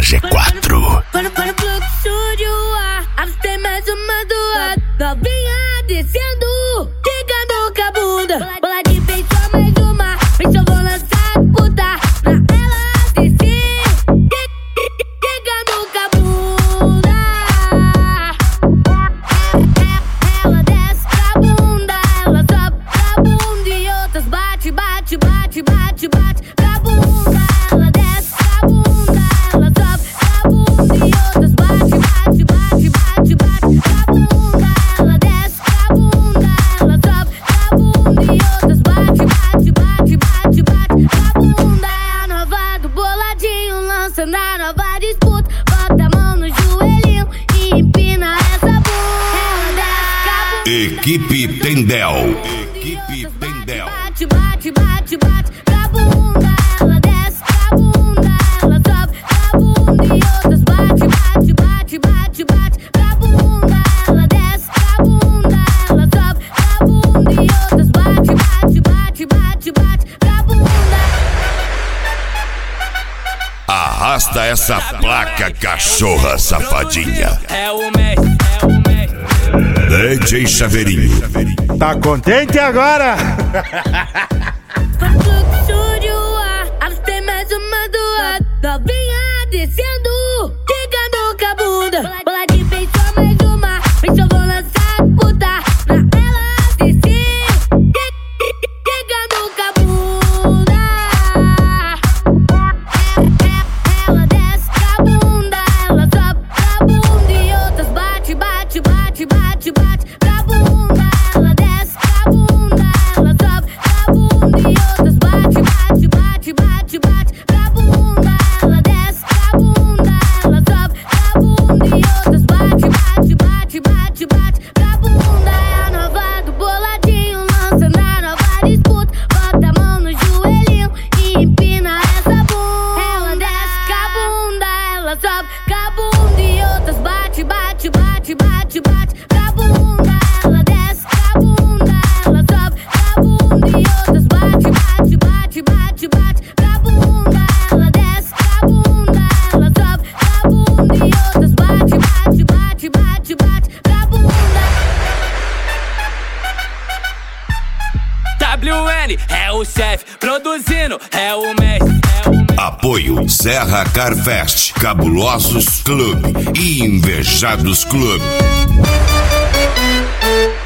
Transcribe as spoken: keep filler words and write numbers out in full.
na G quatro. Para, para o fluxo de ar, tem mais uma do lado. Novinha descendo, chegando com a bunda. Bola de peito, mais uma. Vem, eu vou lançar puta pra ela descer, chegando com a bunda. Ela desce com a bunda, ela sobe com a bunda e outras bate, bate, bate, bate, bate com a bunda. Ela desce com a bunda, ela sobe com a bunda e outras bate, bate, bate, bate, bate com a bunda. Ela desce com a bunda, ela sobe com a bunda e outras bate, bate, bate, bate, bate com a bunda. É a nova do boladinho, lança na nova disputa. Bota a mão no joelhinho e empina essa bunda. Ela desce com a bunda. Equipe Pendel. Equipe Pendel. Bate, bate, bate, bate com a bunda. Ela desce com a bunda, ela sobe com a bunda e outras bate, bate, bate, bate, bate com a bunda. Ela desce com a bunda, ela sobe com a bunda e outras bate, bate, bate, bate, bate com a bunda. Arrasta essa placa, cachorra safadinha. É o mestre, é o mestre. D J Chaveirinho. Tá contente agora? Fluxo de ar, tem mais uma do lado. Novinha descendo, chegando com a bunda. Bola de peito, mais uma. Vem, eu vou lançar puta pra ela descer, chegando com a bunda. Ela desce com a bunda, ela sobe com a bunda e outras bate, bate, bate, bate, bate com a bunda. Ela desce com a bunda, ela sobe com a bunda e outras bate, bate, bate, bate, bate com a bunda. Ela desce com a bunda, ela sobe com a bunda e outras bate, bate, bate, bate, bate com a bunda. É a nova do boladinho, lança na nova disputa. Bota a mão no joelhinho e empina essa bunda. Ela desce com a bunda, ela sobe com a bunda e outras bate, bate, bate, bate, bate com a bunda. Ela desce com a bunda, ela sobe com a bunda e outras bate, bate, bate, bate, bate com a bunda. Ela desce com a bunda, ela sobe com a bunda e outras bate, bate, bate, bate, bate com a bunda. W N é o chefe, produzindo é o mestre, é o mestre. Apoio Serra Car Fest, Cabulosos Clube e Invejados Clube.